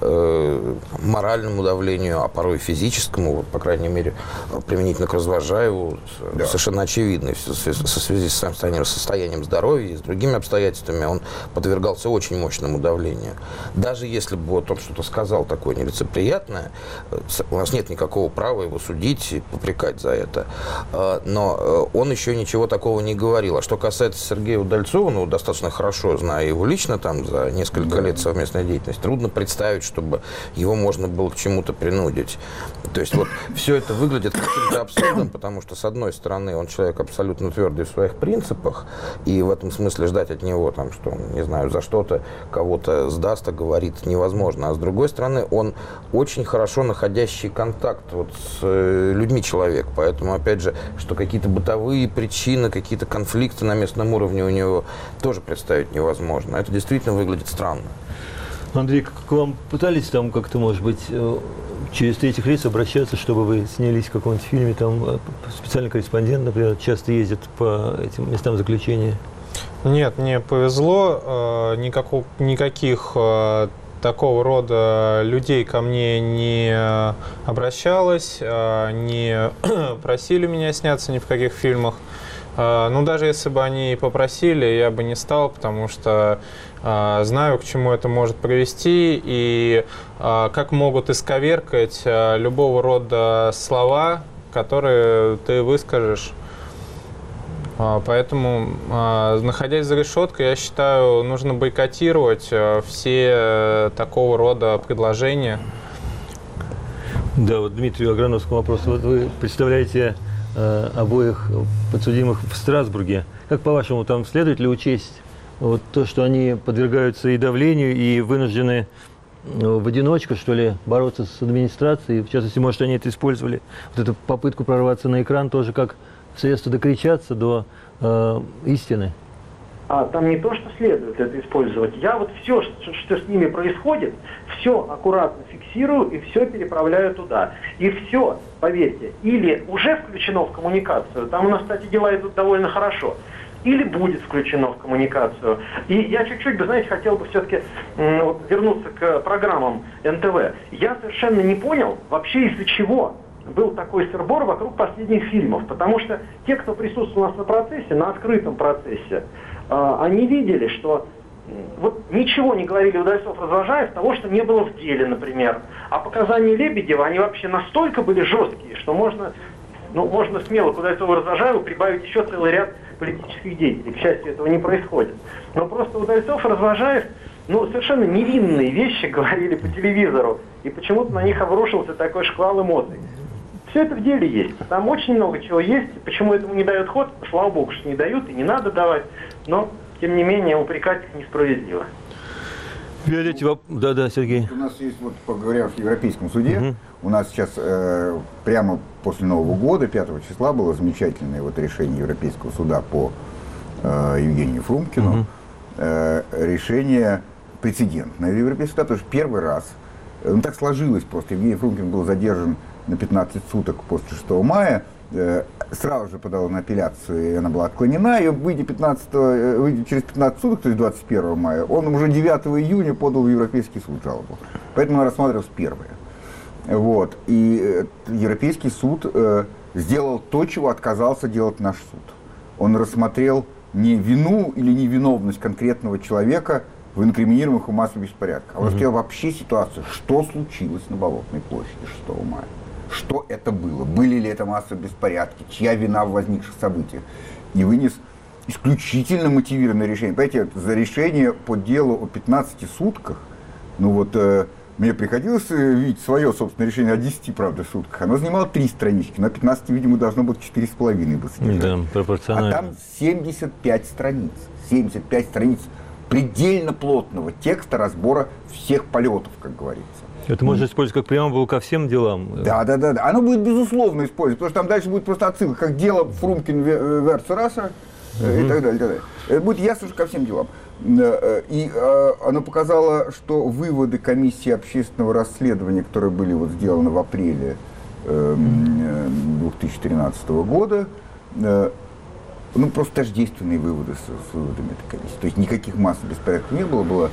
э, моральному давлению, а порой физическому, вот, по крайней мере, применительно к Развожаеву, да. Совершенно очевидно, в связи с своим состоянием, состоянием здоровья и с другими обстоятельствами, он подвергался очень мощному давлению. Даже если бы вот он что-то сказал такое нелицеприятное, у нас нет никакого права его судить и попрекать за это. Но он еще ничего такого не говорил. А что касается Сергея Удальцова, ну, достаточно хорошо знаю его лично там за несколько лет совместной деятельности, трудно представить, чтобы его можно было к чему-то принудить. То есть вот все это выглядит каким-то абсурдом, потому что, с одной стороны, он человек абсолютно твердый в своих принципах, и в этом смысле ждать от него, там, что он, не знаю, за что-то кого-то сдаст, а говорит, невозможно. А с другой стороны, он очень хорошо находящий контакт вот с э, людьми человек. Поэтому, опять же, что какие-то бытовые причины, какие-то конфликты на местном уровне у него тоже представить невозможно. Это действительно выглядит странно. Андрей, к вам пытались там как-то, может быть, через третьих лиц обращаться, чтобы вы снялись в каком-нибудь фильме, там специальный корреспондент, например, часто ездит по этим местам заключения? Нет, мне повезло, никакого, никаких такого рода людей ко мне не обращалось, не просили меня сняться ни в каких фильмах. Ну, даже если бы они попросили, я бы не стал, потому что э, знаю, к чему это может привести и э, как могут исковеркать э, любого рода слова, которые ты выскажешь. Э, поэтому, э, находясь за решеткой, я считаю, нужно бойкотировать э, все э, такого рода предложения. Да, вот Дмитрию Аграновскому вопрос. Вот вы представляете э, обоих подсудимых в Страсбурге. Как, по-вашему, там следует ли учесть вот то, что они подвергаются и давлению, и вынуждены в одиночку, что ли, бороться с администрацией? В частности, может, они это использовали, вот эту попытку прорваться на экран тоже как средство докричаться до э, истины? А там не то, что следует это использовать. Я вот все, что, что с ними происходит, все аккуратно фиксирую и все переправляю туда. И все, поверьте, или уже включено в коммуникацию, там у нас, кстати, дела идут довольно хорошо, или будет включено в коммуникацию. И я чуть-чуть, бы, знаете, хотел бы все-таки м, вот, вернуться к программам эн тэ вэ. Я совершенно не понял вообще, из-за чего был такой сыр-бор вокруг последних фильмов. Потому что те, кто присутствовал у нас на процессе, на открытом процессе, э, они видели, что э, вот ничего не говорили Удальцов-Развожаев того, что не было в деле, например. А показания Лебедева, они вообще настолько были жесткие, что можно, ну, можно смело к Удальцову-Развожаеву прибавить еще целый ряд политических деятелей. К счастью, этого не происходит. Но просто Удальцов и Развожаев, ну, совершенно невинные вещи говорили по телевизору, и почему-то на них обрушился такой шквал эмоций. Все это в деле есть. Там очень много чего есть. Почему этому не дают ход? Слава богу, что не дают и не надо давать. Но, тем не менее, упрекать их несправедливо. Виолетте, воп... да, да, Сергей. У нас есть, вот, поговоря в Европейском суде, угу. у нас сейчас э, прямо после Нового года, пятого числа, было замечательное вот решение Европейского суда по э, Евгению Фрумкину. Угу. Э, решение прецедентное Европейского суда, потому что первый раз, ну так сложилось просто, Евгений Фрумкин был задержан на пятнадцать суток после шестого мая, э, сразу же подал на апелляцию, и она была отклонена, и выйдя, пятнадцатого, выйдя через пятнадцать суток, то есть двадцать первого мая, он уже девятого июня подал в Европейский суд жалобу. Поэтому она рассматривалась первая. Вот. И э, Европейский суд э, сделал то, чего отказался делать наш суд. Он рассмотрел не вину или невиновность конкретного человека в инкриминируемых в массовых беспорядках, а он рассмотрел вообще ситуацию, что случилось на Болотной площади шестого мая. Что это было? Были ли это массовые беспорядки? Чья вина в возникших событиях? И вынес исключительно мотивированное решение. Понимаете, за решение по делу о пятнадцати сутках, ну вот э, мне приходилось видеть свое собственное решение о десяти, правда, сутках. Оно занимало три странички, на пятнадцати, видимо, должно быть четыре с половиной бы содержать. Да, пропорционально. А там семьдесят пять страниц. семьдесят пять страниц предельно плотного текста разбора всех полетов, как говорится. Это можно использовать как преамбулу ко всем делам? Да, да, да, да. Оно будет безусловно использовать, потому что там дальше будет просто отсылка, как дело Фрумкин верс Раша uh-huh. и так далее, и так далее. Это будет ясно, что ко всем делам. И э, оно показало, что выводы комиссии общественного расследования, которые были вот сделаны в апреле э, две тысячи тринадцатого года, э, ну просто тождественные выводы с, с выводами этой комиссии. То есть никаких массовых беспорядков не было, было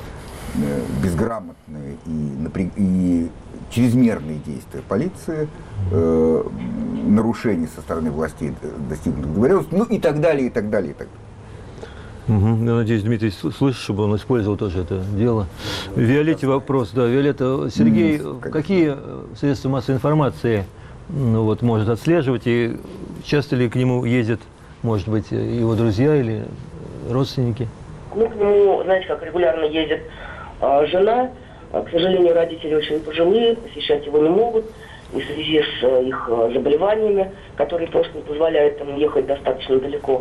безграмотные и, напряг... и чрезмерные действия полиции, э, нарушения со стороны властей достигнутых договоренностей, ну и так далее, и так далее, и так далее. Угу. Я надеюсь, Дмитрий слышит, чтобы он использовал тоже это дело. Виолетте вопрос. Да, Виолетта, Сергей, ну, какие средства массовой информации ну, вот, может отслеживать, и часто ли к нему ездят, может быть, его друзья или родственники? Ну, к нему, знаете, как регулярно ездит а, жена. А, к сожалению, родители очень пожилые, посещать его не могут в связи с а, их а, заболеваниями, которые просто не позволяют им ехать достаточно далеко.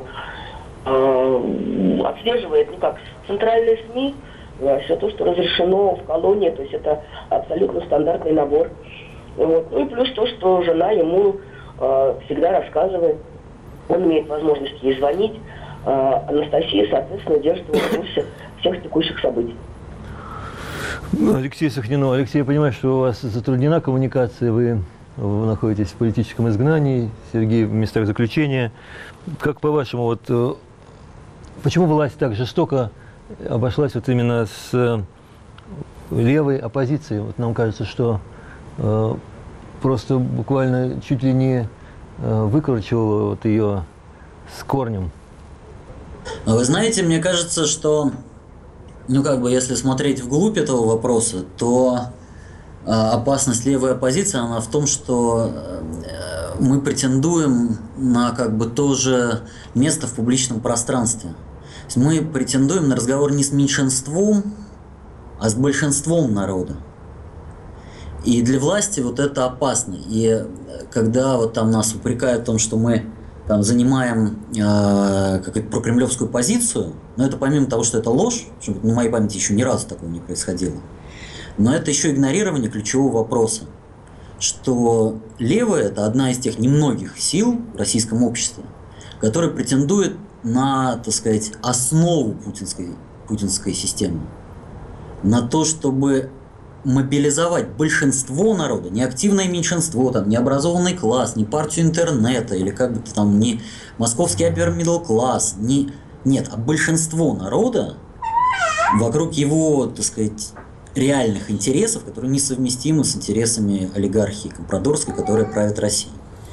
А, отслеживает, ну как, центральные СМИ, а, все то, что разрешено в колонии, то есть это абсолютно стандартный набор. Вот. Ну и плюс то, что жена ему а, всегда рассказывает, он имеет возможность ей звонить. Анастасия, соответственно, держит его в курсе всех текущих событий. Алексей Сахнинов. Алексей, я понимаю, что у вас затруднена коммуникация, вы, вы находитесь в политическом изгнании, Сергей в местах заключения. Как по-вашему, вот, почему власть так жестоко обошлась вот именно с левой оппозицией? Вот нам кажется, что э, просто буквально чуть ли не э, выкручивала вот ее с корнем. Вы знаете, мне кажется, что, ну как бы, если смотреть вглубь этого вопроса, то э, опасность левой оппозиции, она в том, что э, мы претендуем на как бы то же место в публичном пространстве. То есть мы претендуем на разговор не с меньшинством, а с большинством народа. И для власти вот это опасно. И когда вот там нас упрекают в том, что мы там занимаем э, как прокремлевскую позицию, но это помимо того, что это ложь, что на моей памяти еще ни разу такого не происходило, но это еще игнорирование ключевого вопроса, что левая – это одна из тех немногих сил в российском обществе, которая претендует на, так сказать, основу путинской, путинской системы, на то, чтобы мобилизовать большинство народа, не активное меньшинство, там, не образованный класс, не партию интернета, или как бы там, не московский upper middle class, не... нет, а большинство народа вокруг его, так сказать, реальных интересов, которые несовместимы с интересами олигархии компрадорской, которая правит Россией.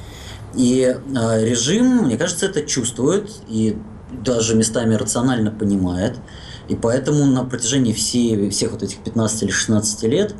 И э, режим, мне кажется, это чувствует и даже местами рационально понимает. И поэтому на протяжении всей, всех вот этих пятнадцати или шестнадцати лет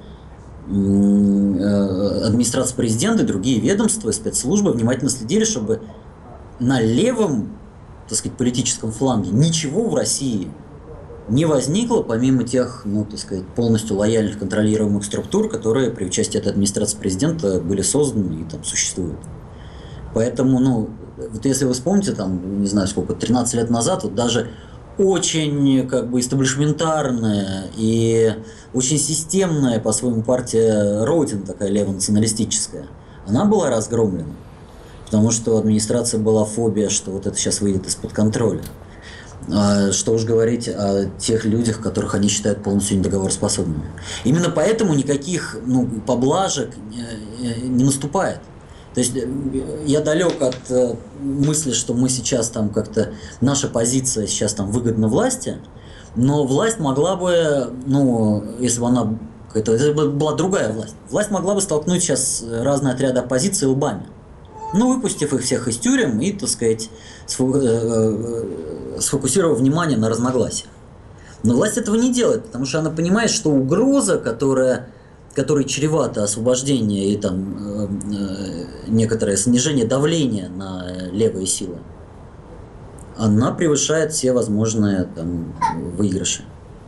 администрация президента и другие ведомства, спецслужбы внимательно следили, чтобы на левом, так сказать, политическом фланге ничего в России не возникло, помимо тех, ну, так сказать, полностью лояльных контролируемых структур, которые при участии этой администрации президента были созданы и там существуют. Поэтому, ну, вот если вы вспомните, там, не знаю сколько, тринадцать лет назад, вот даже очень как бы истеблишментарная и очень системная по-своему партия Родин, такая левонационалистическая, она была разгромлена. Потому что у администрации была фобия, что вот это сейчас выйдет из-под контроля. А что уж говорить о тех людях, которых они считают полностью недоговороспособными. Именно поэтому никаких, ну, поблажек не, не наступает. То есть я далек от э, мысли, что мы сейчас там как-то, наша позиция сейчас там выгодна власти, но власть могла бы, ну, если бы она, если бы была другая власть, власть могла бы столкнуть сейчас разные отряды оппозиции лбами, ну, выпустив их всех из тюрем и, так сказать, сфокусировав внимание на разногласиях. Но власть этого не делает, потому что она понимает, что угроза, которая... которой чревато освобождение и там э, э, некоторое снижение давления на левые силы, она превышает все возможные там выигрыши.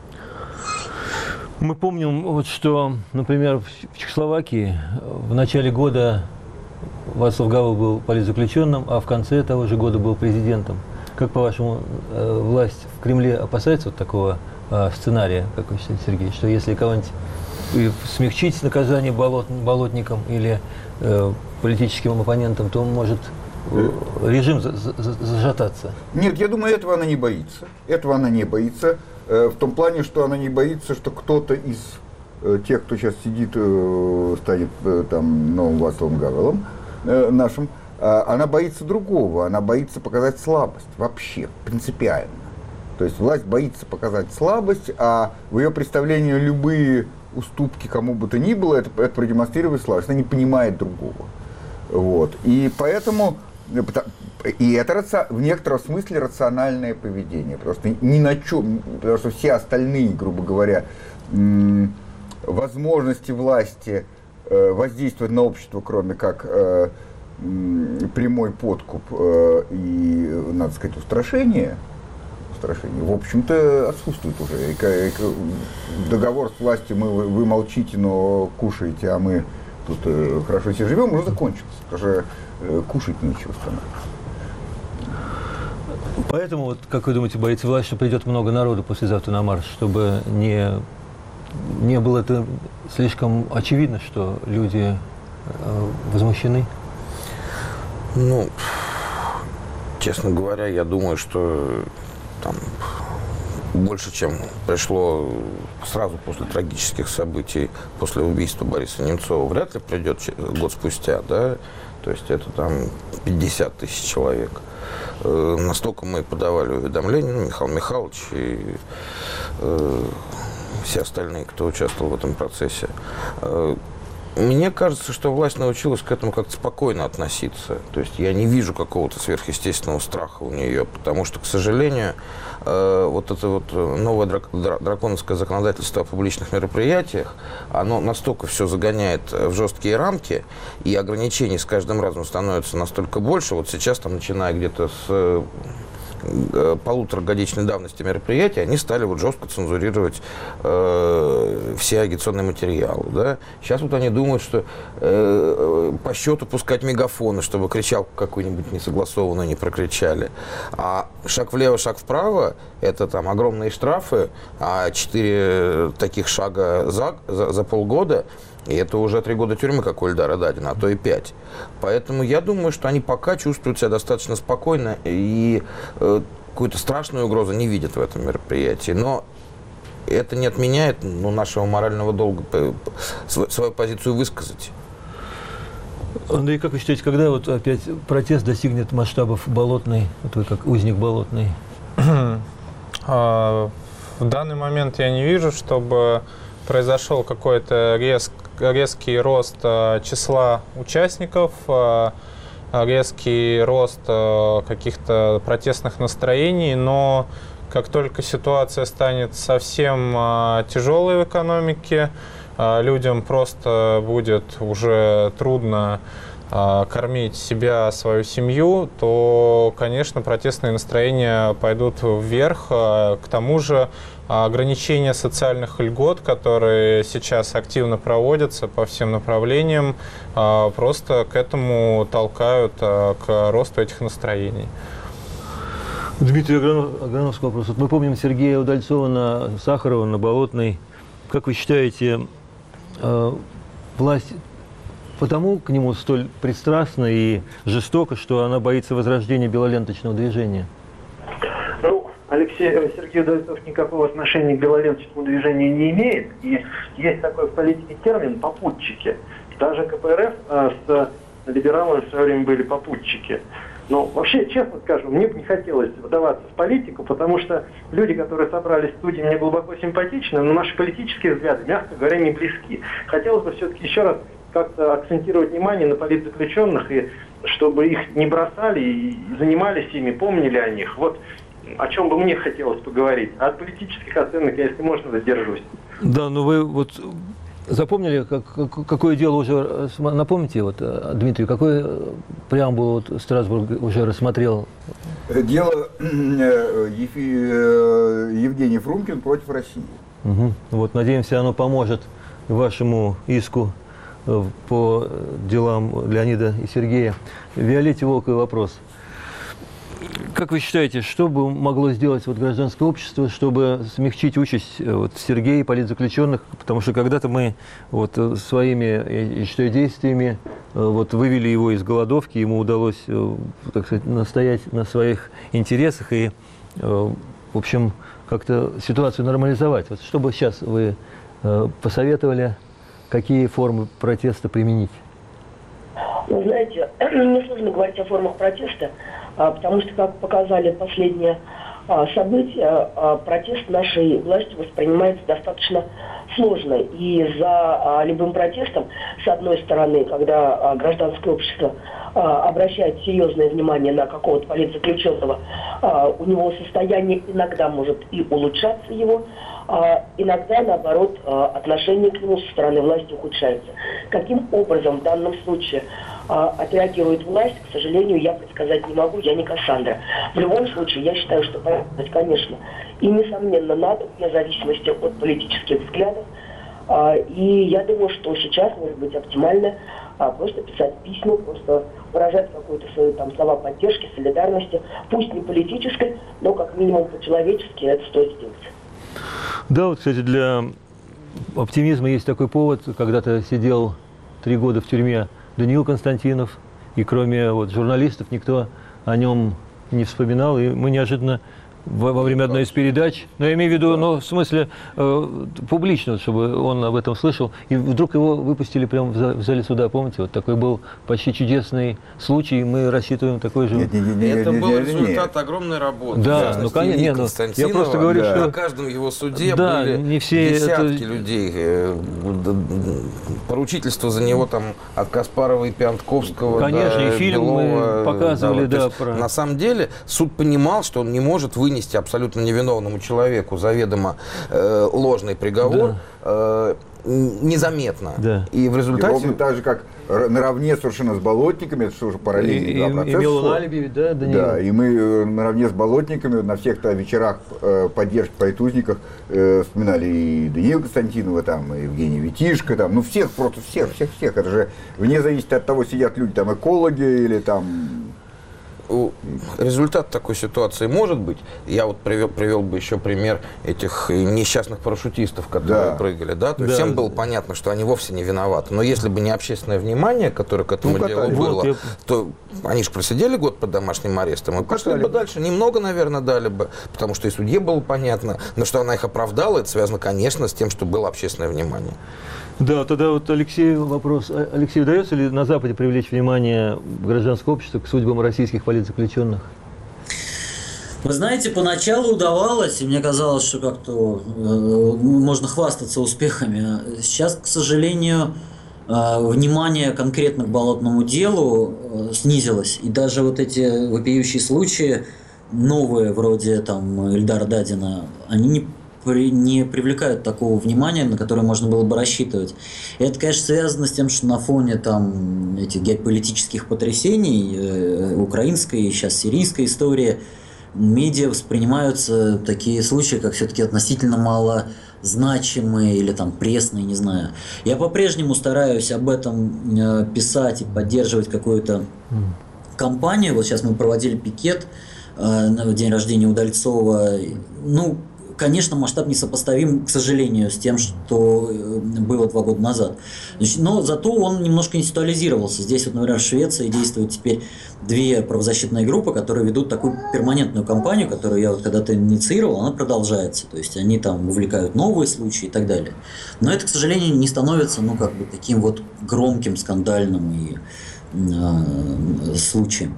Мы помним, вот, что, например, в Чехословакии в начале года Вацлав Гавел был политзаключенным, а в конце того же года был президентом. Как, по-вашему, э, власть в Кремле опасается вот такого э, сценария, как вы считаете, Сергей, что если кого-нибудь и смягчить наказание болот, болотникам или э, политическим оппонентам, то он может э, режим за, за, зажататься. Нет, я думаю, этого она не боится. Этого она не боится. Э, в том плане, что она не боится, что кто-то из э, тех, кто сейчас сидит, э, станет э, там новым Вацлавом Гавелом э, нашим, э, она боится другого. Она боится показать слабость вообще, принципиально. То есть власть боится показать слабость, а в ее представлении любые уступки кому бы то ни было, это, это продемонстрировать слабость. Она не понимает другого. Вот. И поэтому, и это в некотором смысле рациональное поведение. Просто ни на чем, потому что все остальные, грубо говоря, возможности власти воздействовать на общество, кроме как прямой подкуп и, надо сказать, устрашение, в общем-то, отсутствует уже. Договор с властью, мы, вы молчите, но кушаете, а мы тут э, хорошо все живем, уже закончился. Уже э, кушать нечего становится. Поэтому, вот, как вы думаете, боится власть, что придет много народу послезавтра на марш, чтобы не, не было это слишком очевидно, что люди э, возмущены? Ну, честно говоря, я думаю, что там больше, чем пришло сразу после трагических событий, после убийства Бориса Немцова, вряд ли придет год спустя, да, то есть это там пятьдесят тысяч человек. Э, настолько мы подавали уведомления, ну, Михаил Михайлович и э, все остальные, кто участвовал в этом процессе. Э, Мне кажется, что власть научилась к этому как-то спокойно относиться. То есть я не вижу какого-то сверхъестественного страха у нее, потому что, к сожалению, э, вот это вот новое драк драконовское законодательство о публичных мероприятиях, оно настолько все загоняет в жесткие рамки, и ограничений с каждым разом становится настолько больше. Вот сейчас, там, начиная где-то с полуторагодичной давности мероприятия, они стали вот жестко цензурировать э, все агитационные материалы. Да? Сейчас вот они думают, что э, по счету пускать мегафоны, чтобы кричал какой-нибудь несогласованный, не прокричали. А шаг влево, шаг вправо – это там огромные штрафы, а четыре таких шага за, за, за полгода – и это уже три года тюрьмы, как у Ильдара Дадина, а то и пять. Поэтому я думаю, что они пока чувствуют себя достаточно спокойно и э, какую-то страшную угрозу не видят в этом мероприятии. Но это не отменяет ну, нашего морального долга свою позицию высказать. Андрей, как вы считаете, когда вот опять протест достигнет масштабов Болотной, вот вы как узник Болотной? В данный момент я не вижу, чтобы произошел какой-то резкий резкий рост э, числа участников, э, резкий рост э, каких-то протестных настроений, но как только ситуация станет совсем э, тяжелой в экономике, э, людям просто будет уже трудно э, кормить себя, свою семью, то, конечно, протестные настроения пойдут вверх. Э, к тому же ограничения социальных льгот, которые сейчас активно проводятся по всем направлениям, просто к этому толкают, к росту этих настроений. Дмитрий Аграновский вопрос. Вот мы помним Сергея Удальцова на Сахарова, на Болотной. Как вы считаете, власть потому к нему столь пристрастна и жестока, что она боится возрождения белоленточного движения? Алексей, Сергей Удальцов никакого отношения к белоленточному движению не имеет. И есть такой в политике термин «попутчики». Даже ка пэ эр эф а, с либералами в свое время были попутчики. Но вообще, честно скажу, мне бы не хотелось вдаваться в политику, потому что люди, которые собрались в студии, мне глубоко симпатичны, но наши политические взгляды, мягко говоря, не близки. Хотелось бы все-таки еще раз как-то акцентировать внимание на политзаключенных, и чтобы их не бросали и занимались ими, помнили о них. Вот о чем бы мне хотелось поговорить. От политических оценок я, если можно, задержусь. Да, но вы вот запомнили, как, как, какое дело уже, напомните, вот, Дмитрий, какой преамбул вот Страсбург уже рассмотрел? Дело Евгений Фрумкин против России. Угу. Вот, надеемся, оно поможет вашему иску по делам Леонида и Сергея. Виолетте Волковой вопрос. Как вы считаете, что бы могло сделать вот гражданское общество, чтобы смягчить участь вот, Сергея и политзаключенных? Потому что когда-то мы вот, своими, я считаю, действиями вот, вывели его из голодовки, ему удалось, так сказать, настоять на своих интересах и, в общем, как-то ситуацию нормализовать. Вот что бы сейчас вы посоветовали, какие формы протеста применить? Вы знаете, мне сложно говорить о формах протеста, потому что, как показали последние события, протест нашей власти воспринимается достаточно сложно. И за любым протестом, с одной стороны, когда гражданское общество обращает серьезное внимание на какого-то политзаключенного, у него состояние иногда может и улучшаться его, иногда, наоборот, отношение к нему со стороны власти ухудшается. Каким образом в данном случае отреагирует власть, к сожалению, я предсказать не могу, я не Кассандра. В любом случае, я считаю, что порядок, конечно, и, несомненно, надо, вне зависимости от политических взглядов. И я думаю, что сейчас может быть оптимально просто писать письма, просто выражать какую-то свою там слова поддержки, солидарности, пусть не политической, но как минимум по-человечески это стоит сделать. Да, вот, кстати, для оптимизма есть такой повод. Когда-то сидел три года в тюрьме Даниил Константинов, и кроме вот, журналистов никто о нем не вспоминал, и мы неожиданно во, во время одной из передач, но я имею в виду, ну, в смысле, э, публично, чтобы он об этом слышал, и вдруг его выпустили прямо в, за, в зале суда, помните, вот такой был почти чудесный случай, и мы рассчитываем такой же... Нет, не, не, не, это не, был не, результат нет. огромной работы. Да, ну, конечно, нет, ну, я просто говорю, да. что... На каждом его суде да, были не все десятки это... людей, поручительство за него там от Каспарова и Пиантковского конечно, до и фильм Белова, мы показывали, да. да, Вот, про... На самом деле суд понимал, что он не может вынести вынести абсолютно невиновному человеку заведомо э, ложный приговор, да. э, незаметно. Да. И в результате... И ровно так же, как наравне совершенно с болотниками, это уже параллельные два процесса. Имел он алиби, да, Даниил? Да, и мы наравне с болотниками на всех-то вечерах э, поддержки поэтузниках э, вспоминали и Даниила Константинова, там, и Евгения Витишко, там, ну всех, просто всех, всех, всех. Это же вне зависимости от того, сидят люди, там, экологи или там... Результат такой ситуации может быть. Я вот привел, привел бы еще пример этих несчастных парашютистов, которые да. прыгали. Да? То есть да. всем было понятно, что они вовсе не виноваты. Но если бы не общественное внимание, которое к этому ну, делу было, вот, я... то они же просидели год под домашним арестом и ну, пошли бы дальше. Немного, наверное, дали бы, потому что и судье было понятно. Но что она их оправдала, это связано, конечно, с тем, что было общественное внимание. Да, тогда вот Алексей вопрос. Алексей, удается ли на Западе привлечь внимание гражданского общества к судьбам российских политзаключенных? Вы знаете, поначалу удавалось, и мне казалось, что как-то э, можно хвастаться успехами. Сейчас, к сожалению, э, внимание конкретно к болотному делу э, снизилось. И даже вот эти вопиющие случаи, новые, вроде там Ильдара Дадина, они не не привлекают такого внимания, на которое можно было бы рассчитывать. И это, конечно, связано с тем, что на фоне там, этих геополитических потрясений, э, украинской и сейчас сирийской истории, медиа воспринимаются такие случаи, как все-таки относительно мало значимые или там пресные, не знаю. Я по-прежнему стараюсь об этом э, писать и поддерживать какую-то кампанию. Вот сейчас мы проводили пикет э, на день рождения Удальцова. Ну, конечно, масштаб несопоставим, к сожалению, с тем, что было два года назад. Но зато он немножко институализировался. Здесь, вот, например, в Швеции действуют теперь две правозащитные группы, которые ведут такую перманентную кампанию, которую я вот когда-то инициировал, она продолжается. То есть они там увлекают новые случаи и так далее. Но это, к сожалению, не становится, ну, как бы таким вот громким, скандальным и, э, случаем.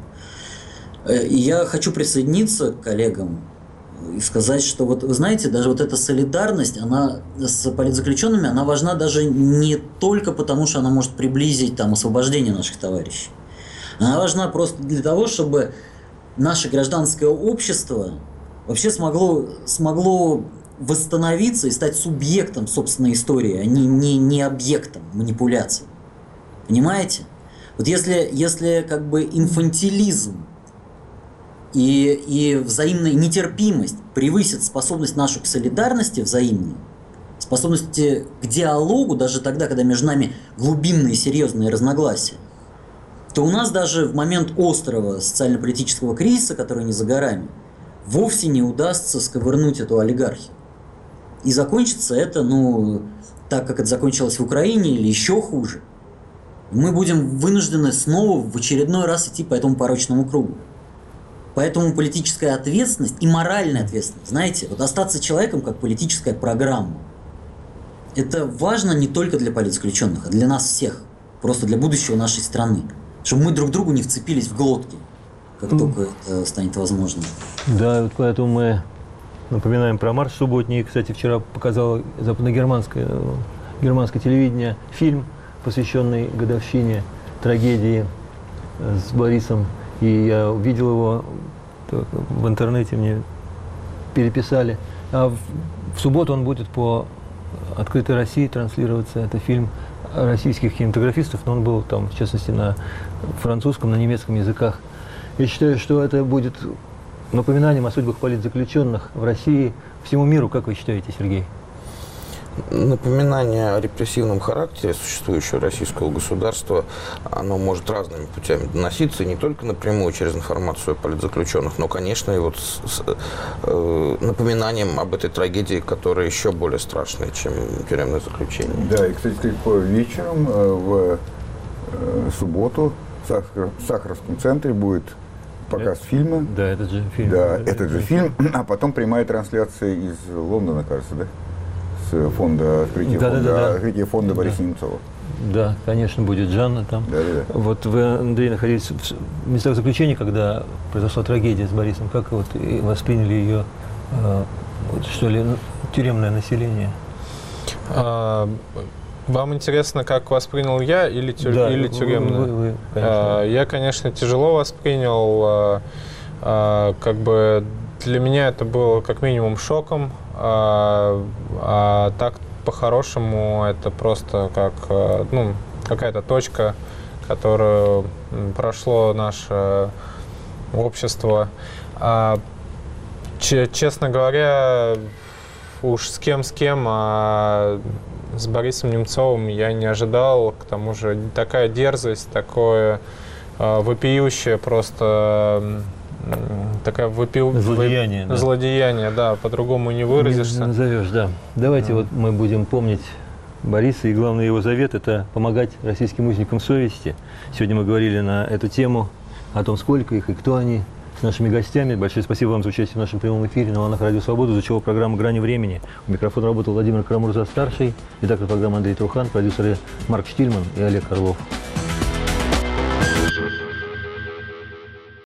И я хочу присоединиться к коллегам и сказать, что вот, вы знаете, даже вот эта солидарность, она с политзаключенными, она важна даже не только потому, что она может приблизить там освобождение наших товарищей. Она важна просто для того, чтобы наше гражданское общество вообще смогло, смогло восстановиться и стать субъектом собственной истории, а не, не, не объектом манипуляций. Понимаете? Вот если, если как бы инфантилизм И, и взаимная нетерпимость превысит способность нашу к солидарности взаимной, способности к диалогу, даже тогда, когда между нами глубинные серьезные разногласия, то у нас даже в момент острого социально-политического кризиса, который не за горами, вовсе не удастся сковырнуть эту олигархию. И закончится это, ну, так, как это закончилось в Украине, или еще хуже. Мы будем вынуждены снова в очередной раз идти по этому порочному кругу. Поэтому политическая ответственность и моральная ответственность, знаете, вот остаться человеком как политическая программа, это важно не только для политзаключенных, а для нас всех, просто для будущего нашей страны, чтобы мы друг другу не вцепились в глотки, как mm. только это станет возможным. Да, вот поэтому мы напоминаем про марш субботний. Кстати, вчера показало западногерманское германское телевидение фильм, посвященный годовщине трагедии с Борисом. И я увидел его в интернете, мне переписали. А в, в субботу он будет по «Открытой России» транслироваться. Это фильм российских кинематографистов, но он был там, в частности, на французском, на немецком языках. Я считаю, что это будет напоминанием о судьбах политзаключенных в России всему миру. Как вы считаете, Сергей? Напоминание о репрессивном характере существующего российского государства, оно может разными путями доноситься, не только напрямую через информацию о политзаключенных, но, конечно, и вот с, с э, напоминанием об этой трагедии, которая еще более страшная, чем тюремное заключение. Да, и, кстати, вечером э, в э, субботу в Сахар, Сахаровском центре будет показ это, фильма. Да, этот же фильм. Да, этот же фильм, а потом прямая трансляция из Лондона, кажется, да? С фонда открытия да, фонда, да, да, открытия фонда да. Бориса Немцова. Да, конечно, будет Жанна там. Да, да, да. Вот вы, Андрей, находились в местах заключения, когда произошла трагедия с Борисом. Как вот восприняли ее, э, вот, что ли, тюремное население? А, вам интересно, как воспринял я или, тю, да, или тюремное? Вы, вы, конечно. А, я, конечно, тяжело воспринял. А, а, как бы для меня это было как минимум шоком, а, а так по-хорошему это просто как, ну, какая-то точка, которую прошло наше общество. А, честно говоря, уж с кем с кем, а с Борисом Немцовым я не ожидал. К тому же такая дерзость, такое а, вопиющее просто, такая вопи... Злодеяние, да. Злодеяние, да, по-другому не выразишься. Не назовешь, да. Давайте Да. вот мы будем помнить Бориса, и главный его завет – это помогать российским узникам совести. Сегодня мы говорили на эту тему, о том, сколько их и кто они, с нашими гостями. Большое спасибо вам за участие в нашем прямом эфире на волнах Радио Свобода. Звучала программа «Грани времени». У микрофона работал Владимир Карамурза-старший, редактор программы Андрей Трухан, продюсеры Марк Штильман и Олег Орлов.